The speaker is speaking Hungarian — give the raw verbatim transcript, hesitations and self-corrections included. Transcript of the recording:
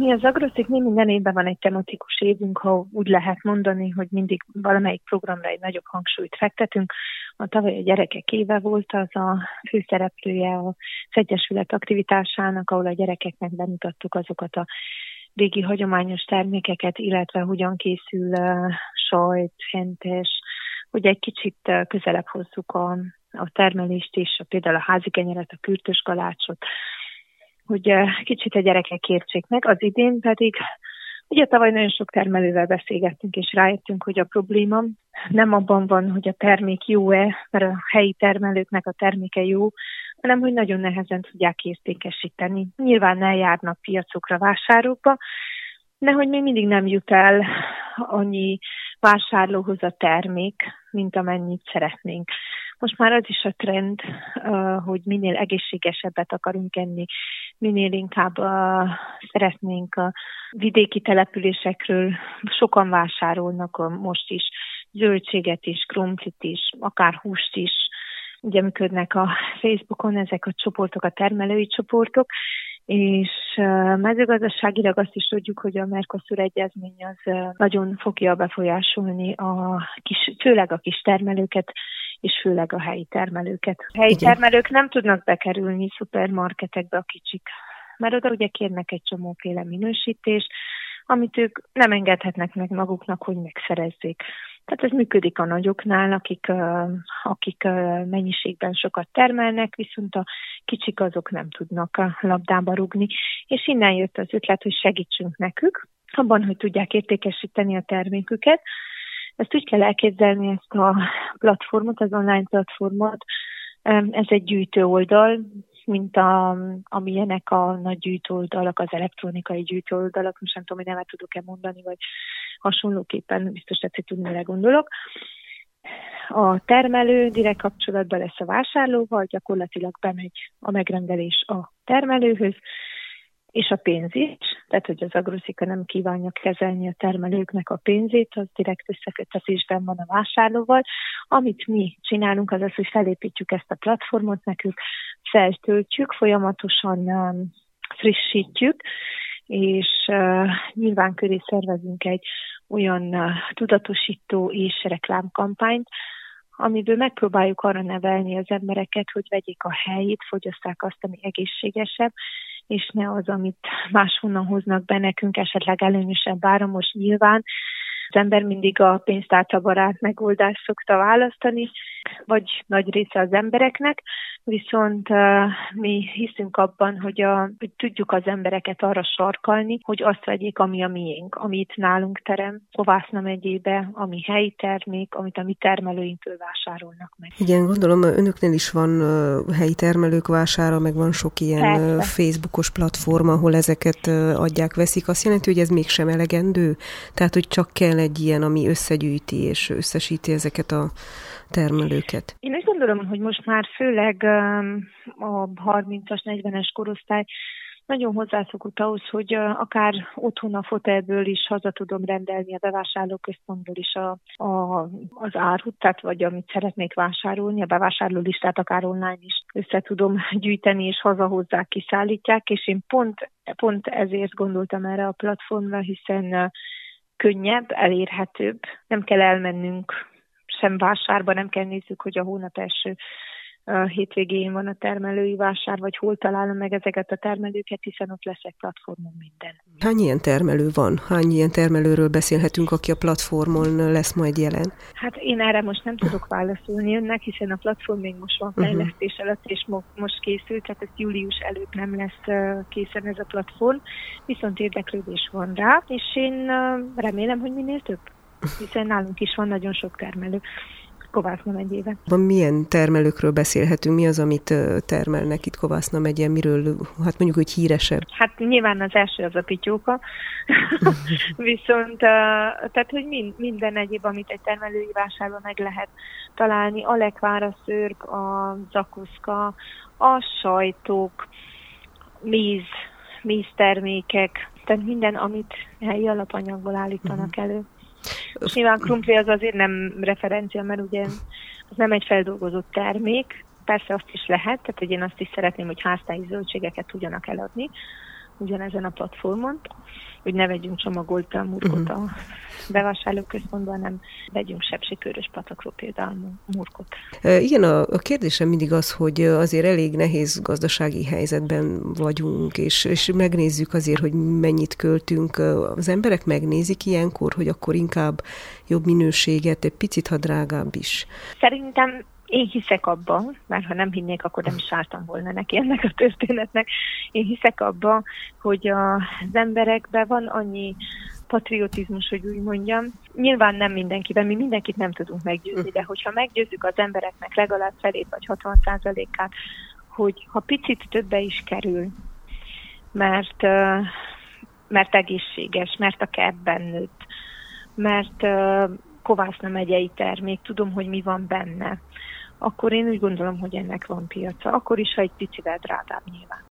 Mi az Agroszik, mi minden évben van egy tematikus évünk, ha úgy lehet mondani, hogy mindig valamelyik programra egy nagyobb hangsúlyt fektetünk. A tavaly a gyerekek éve volt az a főszereplője az Egyesület aktivitásának, ahol a gyerekeknek bemutattuk azokat a régi hagyományos termékeket, illetve hogyan készül uh, sajt, hentes, hogy egy kicsit uh, közelebb hozzuk a, a termelést is, a, például a házi kenyeret, a kürtös kalácsot, hogy uh, kicsit a gyerekek értsék meg. Az idén pedig, ugye tavaly nagyon sok termelővel beszélgettünk, és rájöttünk, hogy a probléma nem abban van, hogy a termék jó-e, mert a helyi termelőknek a terméke jó, hanem hogy nagyon nehezen tudják értékesíteni. Nyilván eljárnak piacokra, vásárokba, de hogy még mindig nem jut el annyi vásárlóhoz a termék, mint amennyit szeretnénk. Most már az is a trend, hogy minél egészségesebbet akarunk enni, minél inkább szeretnénk a vidéki településekről, sokan vásárolnak most is zöldséget is, krumplit is, akár húst is. Ugye működnek a Facebookon ezek a csoportok, a termelői csoportok, és mezőgazdaságilag azt is tudjuk, hogy a Mercosur egyezmény az nagyon fogja befolyásolni a kis, főleg a kis termelőket, és főleg a helyi termelőket. A helyi Igen. termelők nem tudnak bekerülni szupermarketekbe, a kicsik, mert oda ugye kérnek egy csomóféle minősítést, amit ők nem engedhetnek meg maguknak, hogy megszerezzék. Tehát ez működik a nagyoknál, akik, akik mennyiségben sokat termelnek, viszont a kicsik azok nem tudnak a labdába rúgni. És innen jött az ötlet, hogy segítsünk nekük abban, hogy tudják értékesíteni a terméküket. Ezt úgy kell elképzelni, ezt a platformot, az online platformot. Ez egy gyűjtő oldal, mint a, amilyenek a nagy gyűjtőoldalak, az elektronikai gyűjtőoldalak, most nem tudom, hogy nevet tudok-e mondani, vagy hasonlóképpen biztos tetszik tudni, mire gondolok. A termelő direkt kapcsolatban lesz a vásárlóval, gyakorlatilag bemegy a megrendelés a termelőhöz, és a pénz is, tehát hogy az Agrosika nem kívánja kezelni a termelőknek a pénzét, az direkt összeköttetésben van a vásárlóval. Amit mi csinálunk, az az, hogy felépítjük ezt a platformot, nekük feltöltjük, folyamatosan um, frissítjük, és uh, nyilván köré szervezünk egy olyan uh, tudatosító és reklámkampányt, amiből megpróbáljuk arra nevelni az embereket, hogy vegyék a helyét, fogyasszák azt, ami egészségesebb, és ne az, amit máshonnan hoznak be nekünk, esetleg előnyösebb áron. Most nyilván az ember mindig a pénztárcabarát megoldást szokta választani, vagy nagy része az embereknek, viszont uh, mi hiszünk abban, hogy, a, hogy tudjuk az embereket arra sarkalni, hogy azt vegyék, ami a miénk, amit nálunk terem, Kovászna megyébe, ami helyi termék, amit a mi termelőinktől vásárolnak meg. Igen, gondolom önöknél is van uh, helyi termelők vására, meg van sok ilyen uh, Facebookos platform, ahol ezeket uh, adják, veszik. Azt jelenti, hogy ez mégsem elegendő? Tehát, hogy csak kell egy ilyen, ami összegyűjti és összesíti ezeket a termelőket? Én úgy gondolom, hogy most már főleg a harmincas, negyvenes korosztály nagyon hozzászokott ahhoz, hogy akár otthon a fotelből is haza tudom rendelni, a bevásárlóközpontból is a, a, az árut, tehát vagy amit szeretnék vásárolni, a bevásárlólistát akár online is össze tudom gyűjteni, és hazahozzák, kiszállítják, és én pont, pont ezért gondoltam erre a platformra, hiszen könnyebb, elérhetőbb, nem kell elmennünk sem vásárba, nem kell nézzük, hogy a hónap első uh, hétvégén van a termelői vásár, vagy hol találom meg ezeket a termelőket, hiszen ott lesz egy platformon minden. Hány ilyen termelő van? Hány ilyen termelőről beszélhetünk, aki a platformon lesz majd jelen? Hát én erre most nem tudok válaszolni önnek, hiszen a platform még most van fejlesztés uh-huh. alatt, és mo- most készült, tehát ez július előtt nem lesz uh, készen ez a platform, viszont érdeklődés van rá, és én uh, remélem, hogy minél több. Hiszen nálunk is van nagyon sok termelő Kovászna megyében. Milyen termelőkről beszélhetünk? Mi az, amit termelnek itt Kovászna megyén? Miről, hát mondjuk, hogy híresebb? Hát nyilván az első az a pityóka. Viszont, tehát, hogy minden egyéb, amit egy termelői vásárban meg lehet találni, a lekvár, a szörp, a zakuszka, a sajtok, méz, méztermékek, tehát minden, amit helyi alapanyagból állítanak elő. És nyilván krumpli az azért nem referencia, mert ugye az nem egy feldolgozott termék, persze azt is lehet, tehát hogy én azt is szeretném, hogy háztáji zöldségeket tudjanak eladni, ugyanezen a platformon, hogy ne vegyünk csomagolt murkot a bevásárlóközpontban, nem vegyünk sepsikőrös patakról például murkot. Igen, a, a kérdésem mindig az, hogy azért elég nehéz gazdasági helyzetben vagyunk, és, és megnézzük azért, hogy mennyit költünk. Az emberek megnézik ilyenkor, hogy akkor inkább jobb minőséget, egy picit, ha drágább is. Szerintem én hiszek abban, mert ha nem hinnék, akkor nem is álltam volna neki ennek a történetnek. Én hiszek abban, hogy az emberekben van annyi patriotizmus, hogy úgy mondjam. Nyilván nem mindenkiben, mi mindenkit nem tudunk meggyőzni, de hogyha meggyőzzük az embereknek legalább felét vagy hatvan százalékát, hogy ha picit többe is kerül, mert, mert egészséges, mert a kertben nőtt, mert Kovászna megyei termék, tudom, hogy mi van benne, akkor én úgy gondolom, hogy ennek van piaca. Akkor is, ha egy picivel drágább nyilván.